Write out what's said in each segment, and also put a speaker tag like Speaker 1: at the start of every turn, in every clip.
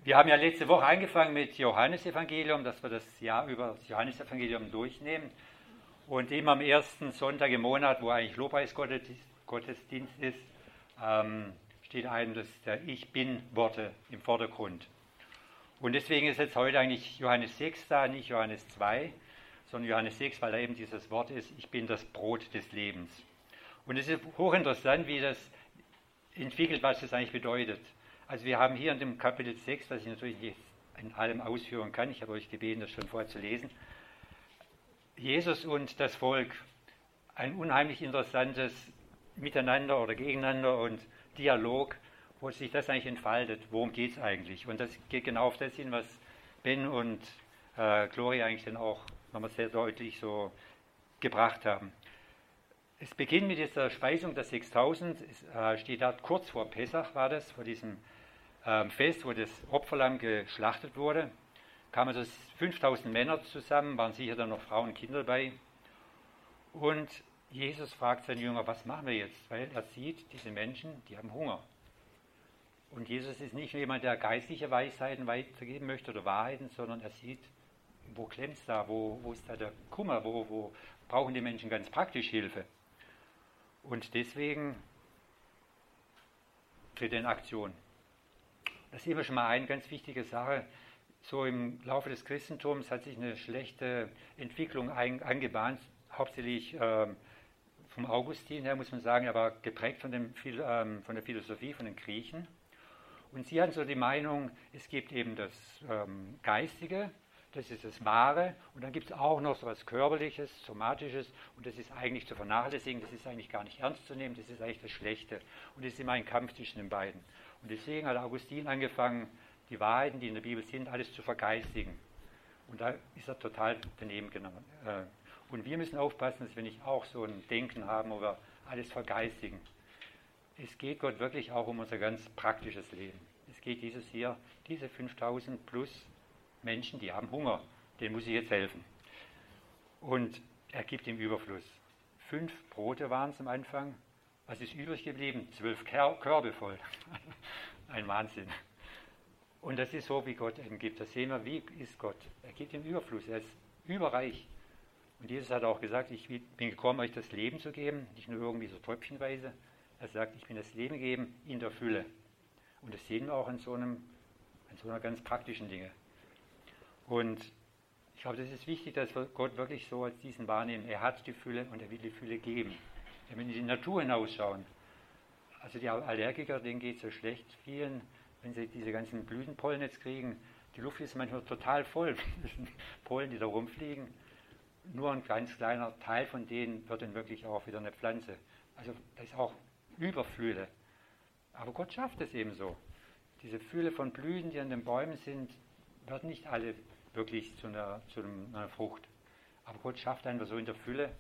Speaker 1: Wir haben ja letzte Woche angefangen mit Johannesevangelium, dass wir das Jahr über das Johannesevangelium durchnehmen. Und immer am ersten Sonntag im Monat, wo eigentlich Lobpreisgottesdienst ist, steht einem der Ich Bin-Worte im Vordergrund. Und deswegen ist jetzt heute eigentlich Johannes 6 da, nicht Johannes 2, sondern Johannes 6, weil da eben dieses Wort ist, ich bin das Brot des Lebens. Und es ist hochinteressant, wie das entwickelt, was das eigentlich bedeutet. Also wir haben hier in dem Kapitel 6, was ich natürlich nicht in allem ausführen kann, ich habe euch gebeten, das schon vorher zu lesen, Jesus und das Volk, ein unheimlich interessantes Miteinander oder Gegeneinander und Dialog, wo sich das eigentlich entfaltet. Worum geht es eigentlich? Und das geht genau auf das hin, was Ben und Gloria eigentlich dann auch nochmal sehr deutlich so gebracht haben. Es beginnt mit dieser Speisung der 6000, es steht da kurz vor Pessach war das, vor diesem Fest, wo das Opferlamm geschlachtet wurde. Kamen also 5000 Männer zusammen, waren sicher dann noch Frauen und Kinder dabei. Und Jesus fragt seine Jünger, was machen wir jetzt? Weil er sieht, diese Menschen, die haben Hunger. Und Jesus ist nicht nur jemand, der geistliche Weisheiten weitergeben möchte oder Wahrheiten, sondern er sieht, wo klemmt es da, wo ist da der Kummer, wo brauchen die Menschen ganz praktisch Hilfe. Und deswegen tritt er in Aktion. Das ist immer schon mal eine ganz wichtige Sache. So im Laufe des Christentums hat sich eine schlechte Entwicklung angebahnt, hauptsächlich vom Augustin her, muss man sagen, aber geprägt von der Philosophie, von den Griechen. Und sie hatten so die Meinung, es gibt eben das Geistige, das ist das Wahre, und dann gibt es auch noch so etwas Körperliches, Somatisches, und das ist eigentlich zu vernachlässigen, das ist eigentlich gar nicht ernst zu nehmen, das ist eigentlich das Schlechte. Und das ist immer ein Kampf zwischen den beiden. Und deswegen hat Augustin angefangen, die Wahrheiten, die in der Bibel sind, alles zu vergeistigen. Und da ist er total daneben genommen. Und wir müssen aufpassen, dass wir nicht auch so ein Denken haben, wo wir alles vergeistigen. Es geht Gott wirklich auch um unser ganz praktisches Leben. Es geht diese 5000 plus Menschen, die haben Hunger, denen muss ich jetzt helfen. Und er gibt im Überfluss. 5 Brote waren es am Anfang. Was ist übrig geblieben? 12 Körbe voll. Ein Wahnsinn. Und das ist so, wie Gott eben gibt. Da sehen wir, wie ist Gott. Er gibt im Überfluss, er ist überreich. Und Jesus hat auch gesagt, ich bin gekommen, euch das Leben zu geben, nicht nur irgendwie so tröpfchenweise. Er sagt, ich bin das Leben gegeben in der Fülle. Und das sehen wir auch an so einer ganz praktischen Dinge. Und ich glaube, das ist wichtig, dass wir Gott wirklich so als diesen wahrnehmen. Er hat die Fülle und er will die Fülle geben. Wenn wir in die Natur hinausschauen, also die Allergiker, denen geht es so schlecht, vielen, wenn sie diese ganzen Blütenpollen jetzt kriegen, die Luft ist manchmal total voll mit diesen Pollen, die da rumfliegen. Nur ein ganz kleiner Teil von denen wird dann wirklich auch wieder eine Pflanze. Also da ist auch Überfülle. Aber Gott schafft es eben so. Diese Fülle von Blüten, die an den Bäumen sind, werden nicht alle wirklich zu einer Frucht. Aber Gott schafft einfach so in der Fülle.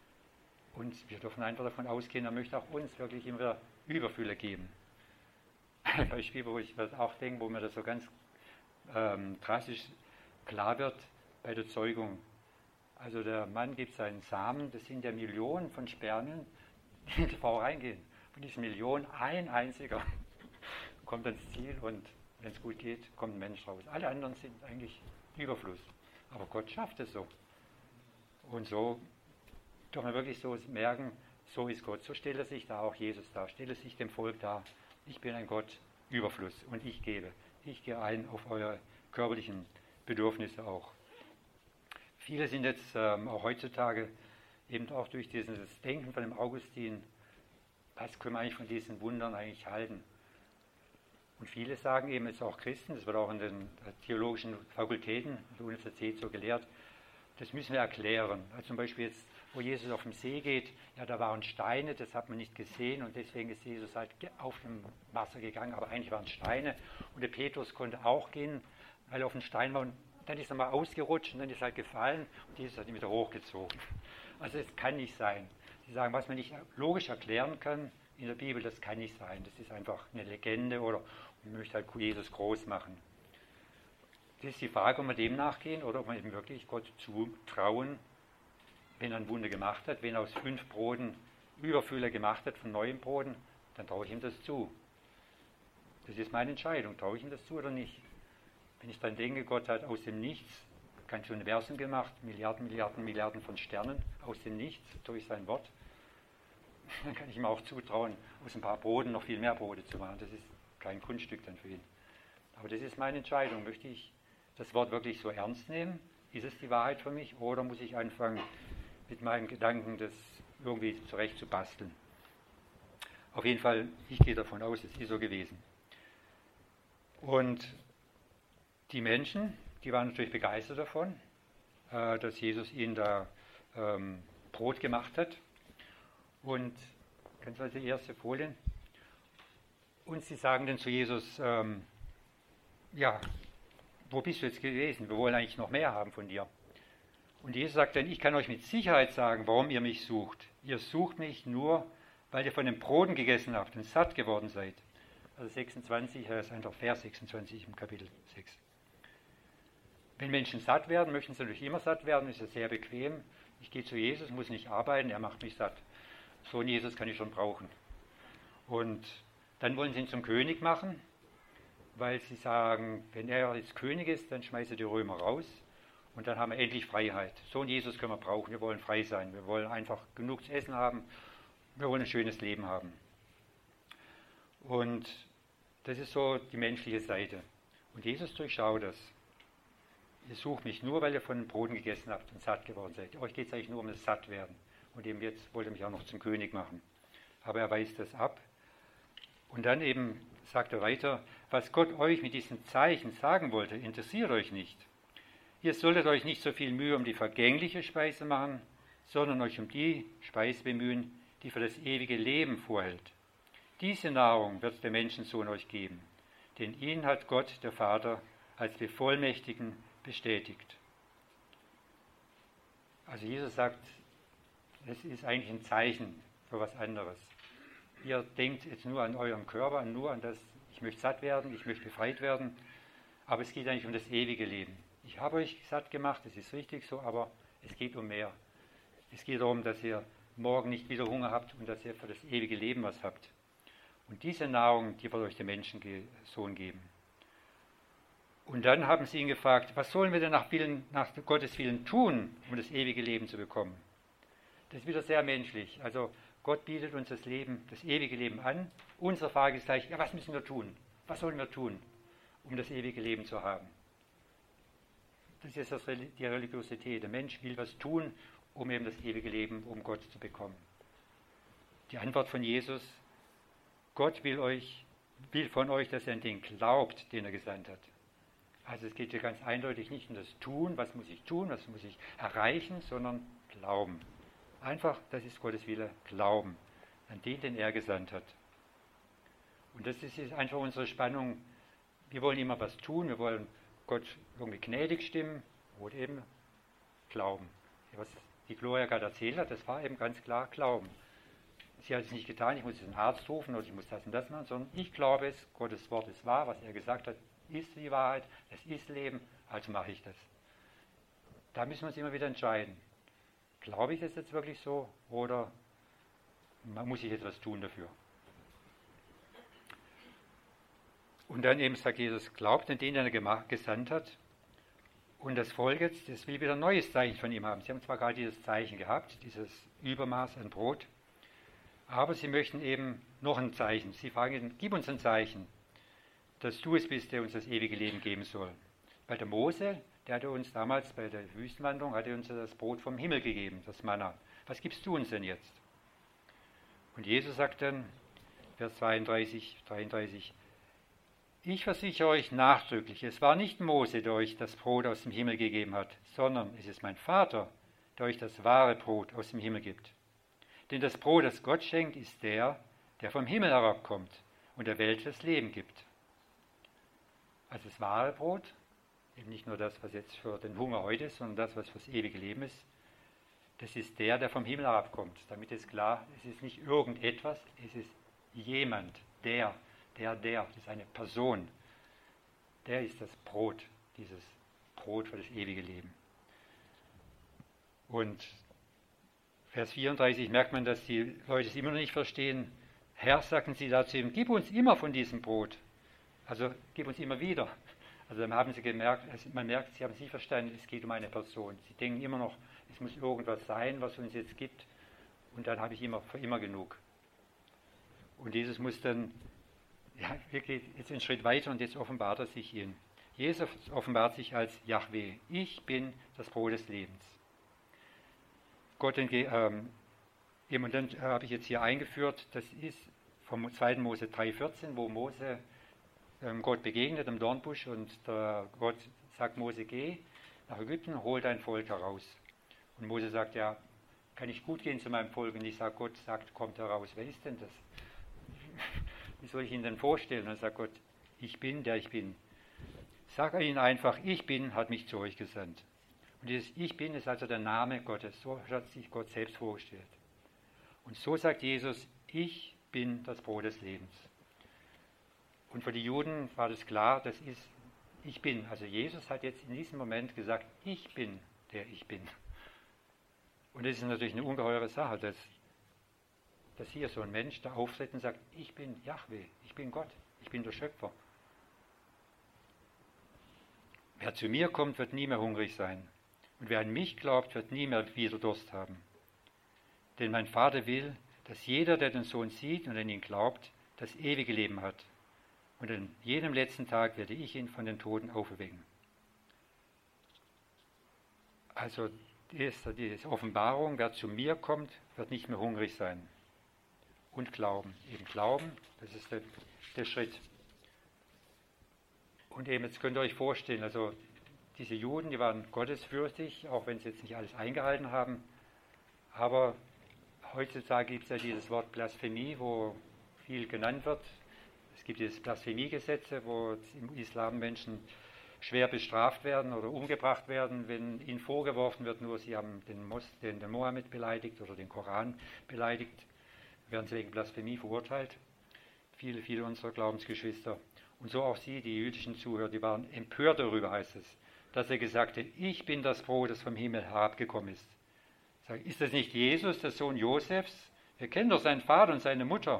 Speaker 1: Und wir dürfen einfach davon ausgehen, er möchte auch uns wirklich immer Überfülle geben. Ein Beispiel, wo ich auch denke, wo mir das so ganz drastisch klar wird bei der Zeugung. Also der Mann gibt seinen Samen, das sind ja Millionen von Spermien, die in die Frau reingehen. Von diesen Millionen ein einziger kommt ans Ziel und wenn es gut geht, kommt ein Mensch raus. Alle anderen sind eigentlich Überfluss. Aber Gott schafft es so. Und so dürfen wir wirklich so merken, so ist Gott. So stellt er sich da auch Jesus dar, stellt er sich dem Volk dar. Ich bin ein Gott Überfluss und ich gebe. Ich gehe ein auf eure körperlichen Bedürfnisse auch. Viele sind jetzt auch heutzutage eben auch durch dieses Denken von dem Augustin, was können wir eigentlich von diesen Wundern eigentlich halten? Und viele sagen eben, jetzt auch Christen, das wird auch in den theologischen Fakultäten an der Universität so gelehrt, das müssen wir erklären. Also zum Beispiel jetzt, wo Jesus auf dem See geht, ja, da waren Steine, das hat man nicht gesehen und deswegen ist Jesus halt auf dem Wasser gegangen, aber eigentlich waren es Steine. Und der Petrus konnte auch gehen, weil er auf dem Stein war und dann ist er mal ausgerutscht und dann ist er halt gefallen und Jesus hat ihn wieder hochgezogen. Also es kann nicht sein. Sie sagen, was man nicht logisch erklären kann in der Bibel, das kann nicht sein. Das ist einfach eine Legende oder man möchte halt Jesus groß machen. Das ist die Frage, ob wir dem nachgehen oder ob wir eben wirklich Gott zutrauen, wenn er ein Wunder gemacht hat, wenn er aus 5 Broten Überfülle gemacht hat von neuen Broten, dann traue ich ihm das zu. Das ist meine Entscheidung, traue ich ihm das zu oder nicht. Wenn ich dann denke, Gott hat aus dem Nichts ganz Universum gemacht, Milliarden, Milliarden, Milliarden von Sternen aus dem Nichts durch sein Wort, dann kann ich ihm auch zutrauen, aus ein paar Broten noch viel mehr Brote zu machen. Das ist kein Kunststück dann für ihn. Aber das ist meine Entscheidung. Möchte ich das Wort wirklich so ernst nehmen? Ist es die Wahrheit für mich? Oder muss ich anfangen, mit meinen Gedanken das irgendwie zurecht zu basteln? Auf jeden Fall, ich gehe davon aus, es ist so gewesen. Und die Menschen, die waren natürlich begeistert davon, dass Jesus ihnen da Brot gemacht hat. Und, ganz also die erste Folie. Und sie sagen dann zu Jesus, ja, wo bist du jetzt gewesen? Wir wollen eigentlich noch mehr haben von dir. Und Jesus sagt dann, ich kann euch mit Sicherheit sagen, warum ihr mich sucht. Ihr sucht mich nur, weil ihr von den Broten gegessen habt und satt geworden seid. Also 26, das ist einfach Vers 26 im Kapitel 6. Wenn Menschen satt werden, möchten sie natürlich immer satt werden, ist ja sehr bequem. Ich gehe zu Jesus, muss nicht arbeiten, er macht mich satt. So einen Jesus kann ich schon brauchen. Und dann wollen sie ihn zum König machen, weil sie sagen, wenn er jetzt König ist, dann schmeißt er die Römer raus und dann haben wir endlich Freiheit. So einen Jesus können wir brauchen, wir wollen frei sein, wir wollen einfach genug zu essen haben, wir wollen ein schönes Leben haben. Und das ist so die menschliche Seite. Und Jesus durchschaut das. Ihr sucht mich nur, weil ihr von den Broten gegessen habt und satt geworden seid. Euch geht es eigentlich nur um das Sattwerden. Und eben jetzt wollt ihr mich auch noch zum König machen. Aber er weist das ab. Und dann eben sagt er weiter, was Gott euch mit diesen Zeichen sagen wollte, interessiert euch nicht. Ihr solltet euch nicht so viel Mühe um die vergängliche Speise machen, sondern euch um die Speise bemühen, die für das ewige Leben vorhält. Diese Nahrung wird der Menschensohn euch geben, denn ihn hat Gott, der Vater, als Bevollmächtigten bestätigt. Also Jesus sagt, es ist eigentlich ein Zeichen für was anderes. Ihr denkt jetzt nur an euren Körper, nur an das, ich möchte satt werden, ich möchte befreit werden, aber es geht eigentlich um das ewige Leben. Ich habe euch satt gemacht, das ist richtig so, aber es geht um mehr. Es geht darum, dass ihr morgen nicht wieder Hunger habt und dass ihr für das ewige Leben was habt. Und diese Nahrung, die wird euch der Menschensohn geben. Und dann haben sie ihn gefragt, was sollen wir denn nach Gottes Willen tun, um das ewige Leben zu bekommen? Das ist wieder sehr menschlich. Also Gott bietet uns das Leben, das ewige Leben an. Unsere Frage ist gleich, ja, was müssen wir tun? Was sollen wir tun, um das ewige Leben zu haben? Das ist die Religiosität. Der Mensch will was tun, um eben das ewige Leben, um Gott zu bekommen. Die Antwort von Jesus, Gott will von euch, dass ihr an den glaubt, den er gesandt hat. Also es geht hier ganz eindeutig nicht um das Tun, was muss ich tun, was muss ich erreichen, sondern Glauben. Einfach, das ist Gottes Wille, Glauben an den er gesandt hat. Und das ist einfach unsere Spannung. Wir wollen immer was tun, wir wollen Gott irgendwie gnädig stimmen oder eben Glauben. Was die Gloria gerade erzählt hat, das war eben ganz klar Glauben. Sie hat es nicht getan, ich muss jetzt einen Arzt rufen oder ich muss das und das machen, sondern ich glaube es, Gottes Wort ist wahr, was er gesagt hat, ist die Wahrheit, es ist Leben, also mache ich das. Da müssen wir uns immer wieder entscheiden. Glaube ich das jetzt wirklich so oder muss ich etwas tun dafür? Und dann eben sagt Jesus, glaubt an den, den er gesandt hat. Und das Volk jetzt, das will wieder ein neues Zeichen von ihm haben. Sie haben zwar gerade dieses Zeichen gehabt, dieses Übermaß an Brot, aber sie möchten eben noch ein Zeichen. Sie fragen ihn, gib uns ein Zeichen, dass du es bist, der uns das ewige Leben geben soll. Weil der Mose, der hatte uns damals bei der Wüstenwanderung, hatte uns das Brot vom Himmel gegeben, das Manna. Was gibst du uns denn jetzt? Und Jesus sagt dann, Vers 32, 33, ich versichere euch nachdrücklich, es war nicht Mose, der euch das Brot aus dem Himmel gegeben hat, sondern es ist mein Vater, der euch das wahre Brot aus dem Himmel gibt. Denn das Brot, das Gott schenkt, ist der vom Himmel herabkommt und der Welt das Leben gibt. Also das wahre Brot, eben nicht nur das, was jetzt für den Hunger heute ist, sondern das, was für das ewige Leben ist, das ist der vom Himmel herabkommt. Damit ist klar, es ist nicht irgendetwas, es ist jemand, der, das ist eine Person. Der ist das Brot, dieses Brot für das ewige Leben. Und Vers 34 merkt man, dass die Leute es immer noch nicht verstehen. Herr, sagten sie dazu ihm, gib uns immer von diesem Brot. Also gib uns immer wieder. Also dann haben sie gemerkt, man merkt, sie haben es nicht verstanden, es geht um eine Person. Sie denken immer noch, es muss irgendwas sein, was uns jetzt gibt, und dann habe ich für immer genug. Und Jesus muss dann, ja, wirklich jetzt einen Schritt weiter, und jetzt offenbart er sich ihnen. Jesus offenbart sich als Jahwe. Ich bin das Brot des Lebens. Und dann habe ich jetzt hier eingeführt, das ist vom 2. Mose 3,14, wo Mose Gott begegnet im Dornbusch, und Gott sagt Mose, geh nach Ägypten, hol dein Volk heraus. Und Mose sagt, ja, kann ich gut gehen zu meinem Volk? Und ich sage, Gott sagt, kommt heraus. Wer ist denn das? Wie soll ich ihn denn vorstellen? Und dann sagt Gott, ich bin, der ich bin. Sag ihnen einfach, ich bin, hat mich zu euch gesandt. Und dieses Ich bin ist also der Name Gottes. So hat sich Gott selbst vorgestellt. Und so sagt Jesus, ich bin das Brot des Lebens. Und für die Juden war das klar, das ist ich bin. Also Jesus hat jetzt in diesem Moment gesagt, ich bin, der ich bin. Und das ist natürlich eine ungeheure Sache, dass hier so ein Mensch da auftritt und sagt, ich bin Jahwe, ich bin Gott, ich bin der Schöpfer. Wer zu mir kommt, wird nie mehr hungrig sein. Und wer an mich glaubt, wird nie mehr wieder Durst haben. Denn mein Vater will, dass jeder, der den Sohn sieht und an ihn glaubt, das ewige Leben hat. Und an jedem letzten Tag werde ich ihn von den Toten auferwecken. Also diese Offenbarung, wer zu mir kommt, wird nicht mehr hungrig sein. Und glauben. Eben glauben, das ist der Schritt. Und eben, jetzt könnt ihr euch vorstellen, also diese Juden, die waren gottesfürchtig, auch wenn sie jetzt nicht alles eingehalten haben. Aber heutzutage gibt es ja dieses Wort Blasphemie, wo viel genannt wird. Es gibt dieses Blasphemiegesetze, wo im Islam Menschen schwer bestraft werden oder umgebracht werden, wenn ihnen vorgeworfen wird, nur sie haben den Mohammed beleidigt oder den Koran beleidigt, werden sie wegen Blasphemie verurteilt. Viele unserer Glaubensgeschwister. Und so auch sie, die jüdischen Zuhörer, die waren empört darüber, heißt es, dass er gesagt hat, ich bin das Brot, das vom Himmel herabgekommen ist. Ist das nicht Jesus, der Sohn Josefs? Wir kennen doch seinen Vater und seine Mutter.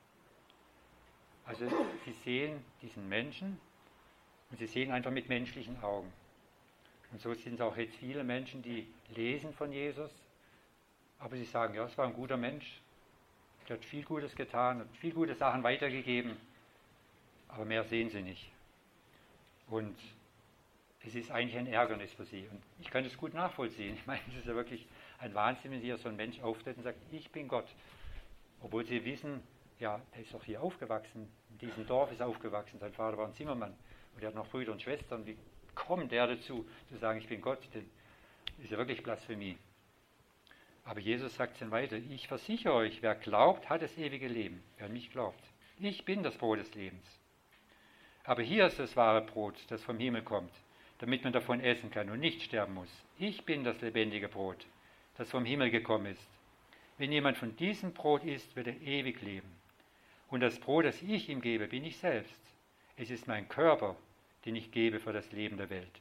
Speaker 1: Also sie sehen diesen Menschen und sie sehen einfach mit menschlichen Augen. Und so sind es auch jetzt viele Menschen, die lesen von Jesus, aber sie sagen, ja, es war ein guter Mensch, der hat viel Gutes getan, hat viel gute Sachen weitergegeben, aber mehr sehen sie nicht. Und es ist eigentlich ein Ärgernis für sie. Und ich kann das gut nachvollziehen. Ich meine, es ist ja wirklich ein Wahnsinn, wenn hier so ein Mensch auftritt und sagt, ich bin Gott. Obwohl sie wissen, ja, er ist doch hier aufgewachsen, in diesem Dorf ist er aufgewachsen, sein Vater war ein Zimmermann und er hat noch Brüder und Schwestern. Wie kommt der dazu, zu sagen, ich bin Gott? Das ist ja wirklich Blasphemie. Aber Jesus sagt dann weiter, ich versichere euch, wer glaubt, hat das ewige Leben. Wer an mich glaubt. Ich bin das Brot des Lebens. Aber hier ist das wahre Brot, das vom Himmel kommt, damit man davon essen kann und nicht sterben muss. Ich bin das lebendige Brot, das vom Himmel gekommen ist. Wenn jemand von diesem Brot isst, wird er ewig leben. Und das Brot, das ich ihm gebe, bin ich selbst. Es ist mein Körper, den ich gebe für das Leben der Welt.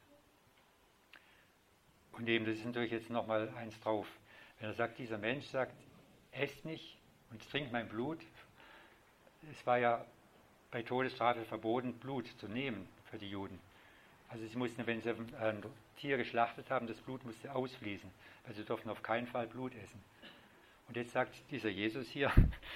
Speaker 1: Und eben, das ist natürlich jetzt nochmal eins drauf. Wenn er sagt, dieser Mensch sagt, esst mich und trinkt mein Blut. Es war ja bei Todesstrafe verboten, Blut zu nehmen für die Juden. Also sie mussten, wenn sie ein Tier geschlachtet haben, das Blut musste ausfließen. Also sie durften auf keinen Fall Blut essen. Und jetzt sagt dieser Jesus hier,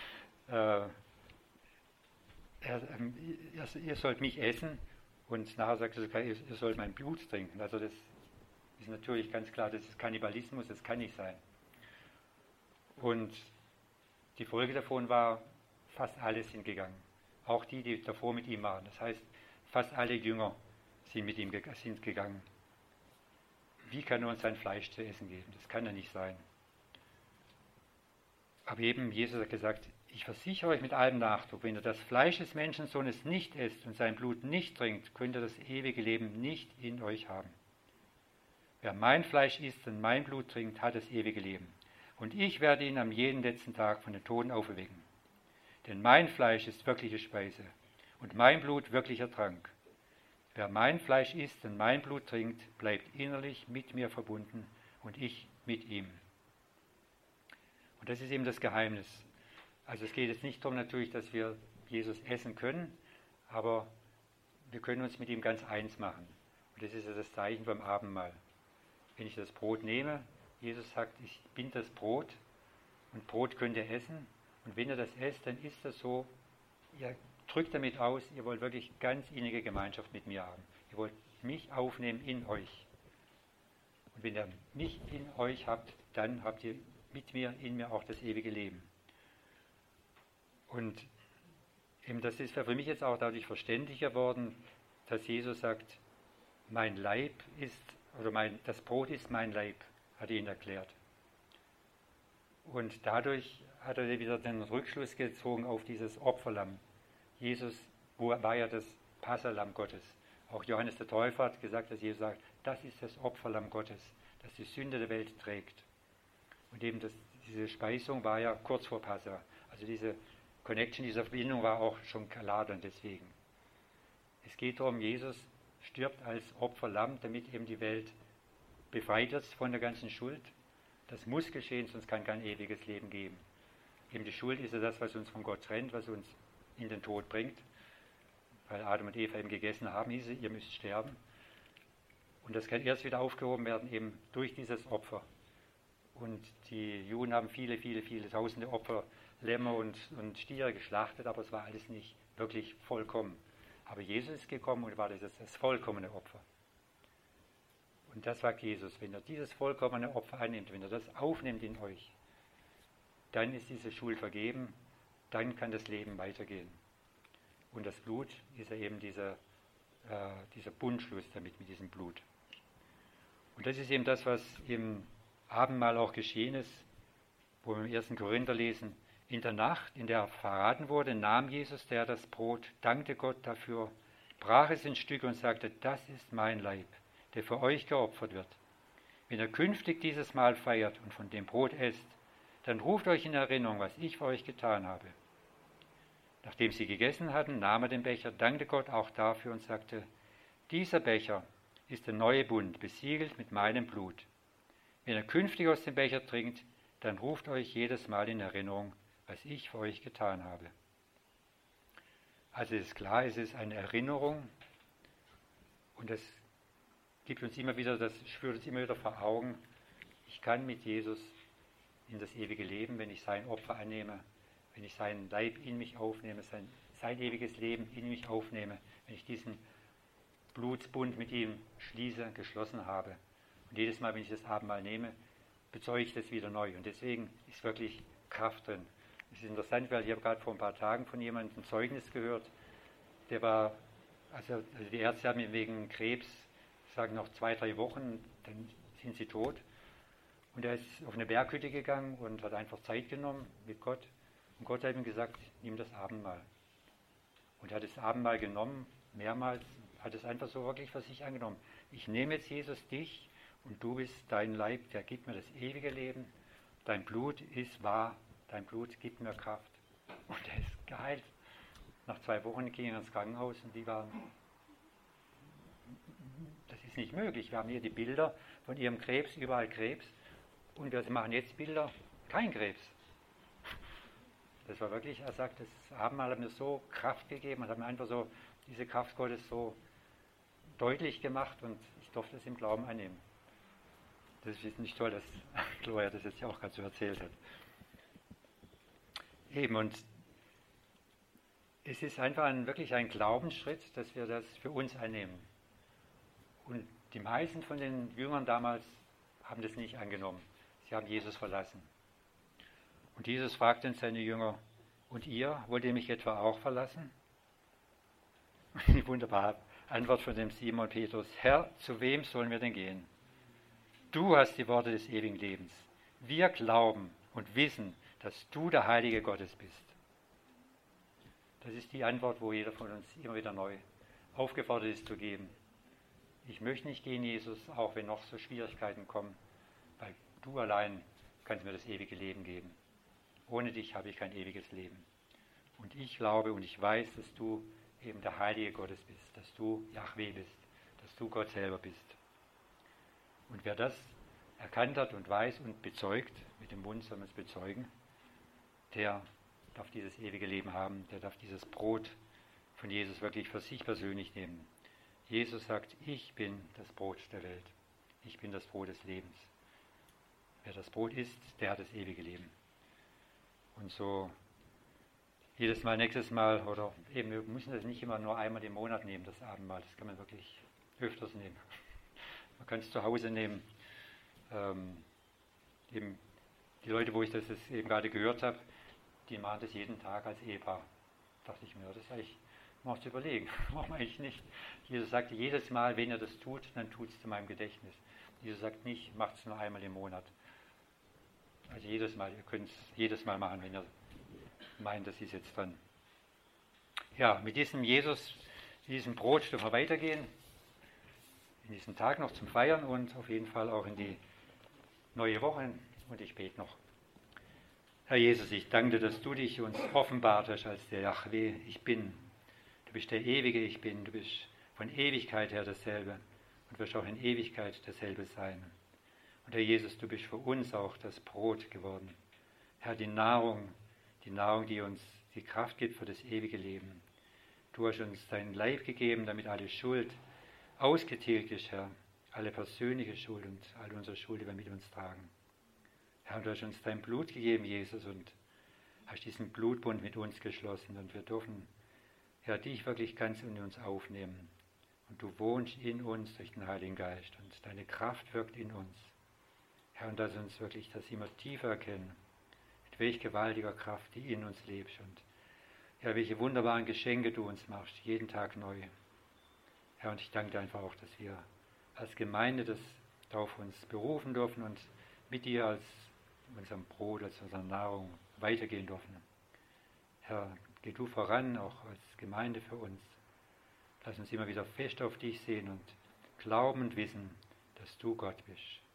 Speaker 1: ihr sollt mich essen, und nachher sagt er sogar, ihr sollt mein Blut trinken. Also das ist natürlich ganz klar, das ist Kannibalismus, das kann nicht sein. Und die Folge davon war, fast alle sind gegangen. Auch die davor mit ihm waren. Das heißt, fast alle Jünger sind mit ihm gegangen. Wie kann er uns sein Fleisch zu essen geben? Das kann ja nicht sein. Aber eben, Jesus hat gesagt, ich versichere euch mit allem Nachdruck, wenn ihr das Fleisch des Menschensohnes nicht esst und sein Blut nicht trinkt, könnt ihr das ewige Leben nicht in euch haben. Wer mein Fleisch isst und mein Blut trinkt, hat das ewige Leben. Und ich werde ihn am jeden letzten Tag von den Toten auferwecken. Denn mein Fleisch ist wirkliche Speise und mein Blut wirklicher Trank. Wer mein Fleisch isst und mein Blut trinkt, bleibt innerlich mit mir verbunden und ich mit ihm. Und das ist eben das Geheimnis. Also es geht jetzt nicht darum natürlich, dass wir Jesus essen können, aber wir können uns mit ihm ganz eins machen. Und das ist ja das Zeichen beim Abendmahl. Wenn ich das Brot nehme, Jesus sagt, ich bin das Brot und Brot könnt ihr essen. Und wenn ihr das esst, dann ist das so, ihr drückt damit aus, ihr wollt wirklich ganz innige Gemeinschaft mit mir haben. Ihr wollt mich aufnehmen in euch. Und wenn ihr mich in euch habt, dann habt ihr mit mir, in mir auch das ewige Leben. Und eben das ist für mich jetzt auch dadurch verständlich geworden, dass Jesus sagt, mein Leib ist, oder das Brot ist mein Leib, hat er ihnen erklärt. Und dadurch hat er wieder den Rückschluss gezogen auf dieses Opferlamm. Jesus war ja das Passalamm Gottes. Auch Johannes der Täufer hat gesagt, dass Jesus sagt, das ist das Opferlamm Gottes, das die Sünde der Welt trägt. Und eben diese Speisung war ja kurz vor Passa. Also diese Connection, diese Verbindung war auch schon geladen deswegen. Es geht darum, Jesus stirbt als Opferlamm, damit eben die Welt befreit wird von der ganzen Schuld. Das muss geschehen, sonst kann kein ewiges Leben geben. Eben die Schuld ist ja das, was uns von Gott trennt, was uns in den Tod bringt. Weil Adam und Eva eben gegessen haben, hieß es, ihr müsst sterben. Und das kann erst wieder aufgehoben werden, eben durch dieses Opfer. Und die Juden haben viele tausende Opfer, Lämmer und Stiere geschlachtet, aber es war alles nicht wirklich vollkommen. Aber Jesus ist gekommen und war das vollkommene Opfer. Und das sagt Jesus, wenn ihr dieses vollkommene Opfer annimmt, wenn ihr das aufnimmt in euch, dann ist diese Schuld vergeben, dann kann das Leben weitergehen. Und das Blut ist ja eben dieser Bundschluss damit mit diesem Blut. Und das ist eben das, was im Abendmahl auch geschehen ist, wo wir im 1. Korinther lesen, in der Nacht, in der verraten wurde, nahm Jesus der das Brot, dankte Gott dafür, brach es in Stücke und sagte, das ist mein Leib, der für euch geopfert wird. Wenn ihr künftig dieses Mahl feiert und von dem Brot esst, dann ruft euch in Erinnerung, was ich für euch getan habe. Nachdem sie gegessen hatten, nahm er den Becher, dankte Gott auch dafür und sagte, dieser Becher ist der neue Bund, besiegelt mit meinem Blut. Wenn ihr künftig aus dem Becher trinkt, dann ruft euch jedes Mal in Erinnerung, was ich für euch getan habe. Also es ist klar, es ist eine Erinnerung und das gibt uns immer wieder, das führt uns immer wieder vor Augen, ich kann mit Jesus in das ewige Leben, wenn ich sein Opfer annehme, wenn ich seinen Leib in mich aufnehme, sein ewiges Leben in mich aufnehme, wenn ich diesen Blutsbund mit ihm schließe, geschlossen habe. Und jedes Mal, wenn ich das Abendmahl nehme, bezeuge ich das wieder neu. Und deswegen ist wirklich Kraft drin. Es ist interessant, weil ich habe gerade vor ein paar Tagen von jemandem ein Zeugnis gehört, der war, also die Ärzte haben ihn wegen Krebs, sagen noch 2-3 Wochen, dann sind sie tot. Und er ist auf eine Berghütte gegangen und hat einfach Zeit genommen mit Gott. Und Gott hat ihm gesagt, nimm das Abendmahl. Und er hat das Abendmahl genommen, mehrmals, hat es einfach so wirklich für sich angenommen. Ich nehme jetzt, Jesus, dich und du bist dein Leib, der gibt mir das ewige Leben. Dein Blut ist wahr, dein Blut gibt mir Kraft. Und er ist geheilt. Nach 2 Wochen ging er ins Krankenhaus und die waren, das ist nicht möglich. Wir haben hier die Bilder von ihrem Krebs, überall Krebs. Und wir machen jetzt Bilder, kein Krebs. Das war wirklich, er sagt, das Abendmahl hat mir so Kraft gegeben und hat mir einfach so diese Kraft Gottes so deutlich gemacht und ich durfte es im Glauben annehmen. Das ist nicht toll, dass Gloria das jetzt ja auch gerade so erzählt hat. Eben, und es ist einfach wirklich ein Glaubensschritt, dass wir das für uns annehmen. Und die meisten von den Jüngern damals haben das nicht angenommen. Sie haben Jesus verlassen. Und Jesus fragt dann seine Jünger, und ihr, wollt ihr mich etwa auch verlassen? Und die wunderbare Antwort von dem Simon Petrus, Herr, zu wem sollen wir denn gehen? Du hast die Worte des ewigen Lebens. Wir glauben und wissen, dass du der Heilige Gottes bist. Das ist die Antwort, wo jeder von uns immer wieder neu aufgefordert ist zu geben. Ich möchte nicht gehen, Jesus, auch wenn noch so Schwierigkeiten kommen, weil du allein kannst mir das ewige Leben geben. Ohne dich habe ich kein ewiges Leben. Und ich glaube und ich weiß, dass du eben der Heilige Gottes bist, dass du Jahwe bist, dass du Gott selber bist. Und wer das erkannt hat und weiß und bezeugt, mit dem Mund soll man es bezeugen, der darf dieses ewige Leben haben, der darf dieses Brot von Jesus wirklich für sich persönlich nehmen. Jesus sagt, ich bin das Brot der Welt. Ich bin das Brot des Lebens. Wer das Brot isst, der hat das ewige Leben. Und so jedes Mal, nächstes Mal, oder eben, wir müssen das nicht immer nur einmal im Monat nehmen, das Abendmahl. Das kann man wirklich öfters nehmen. Man kann es zu Hause nehmen. Eben die Leute, wo ich das jetzt eben gerade gehört habe, die machen das jeden Tag als Ehepaar. Da dachte ich mir, das ist eigentlich, mal zu überlegen. Warum eigentlich nicht? Jesus sagte, jedes Mal, wenn ihr das tut, dann tut es zu meinem Gedächtnis. Jesus sagt nicht, macht es nur einmal im Monat. Also jedes Mal, ihr könnt es jedes Mal machen, wenn ihr meint, das ist jetzt dran. Ja, mit diesem Jesus, diesem Brot dürfen wir weitergehen, in diesen Tag noch zum Feiern und auf jeden Fall auch in die neue Woche. Und ich bete noch. Herr Jesus, ich danke dir, dass du dich uns offenbart hast als der Jahwe, ich bin. Du bist der ewige Ich Bin, du bist von Ewigkeit her dasselbe und wirst auch in Ewigkeit dasselbe sein. Und Herr Jesus, du bist für uns auch das Brot geworden. Herr, die Nahrung, die uns die Kraft gibt für das ewige Leben. Du hast uns deinen Leib gegeben, damit alle Schuld ausgetilgt ist, Herr. Alle persönliche Schuld und all unsere Schuld, die wir mit uns tragen. Herr, du hast uns dein Blut gegeben, Jesus, und hast diesen Blutbund mit uns geschlossen. Und wir dürfen, Herr, dich wirklich ganz in uns aufnehmen. Und du wohnst in uns durch den Heiligen Geist und deine Kraft wirkt in uns. Herr, und lass uns wirklich das immer tiefer erkennen, mit welch gewaltiger Kraft die in uns lebst und ja, welche wunderbaren Geschenke du uns machst, jeden Tag neu. Herr, und ich danke dir einfach auch, dass wir als Gemeinde das darauf uns berufen dürfen und mit dir als unserem Brot, als unserer Nahrung weitergehen dürfen. Herr, geh du voran, auch als Gemeinde für uns. Lass uns immer wieder fest auf dich sehen und glauben und wissen, dass du Gott bist.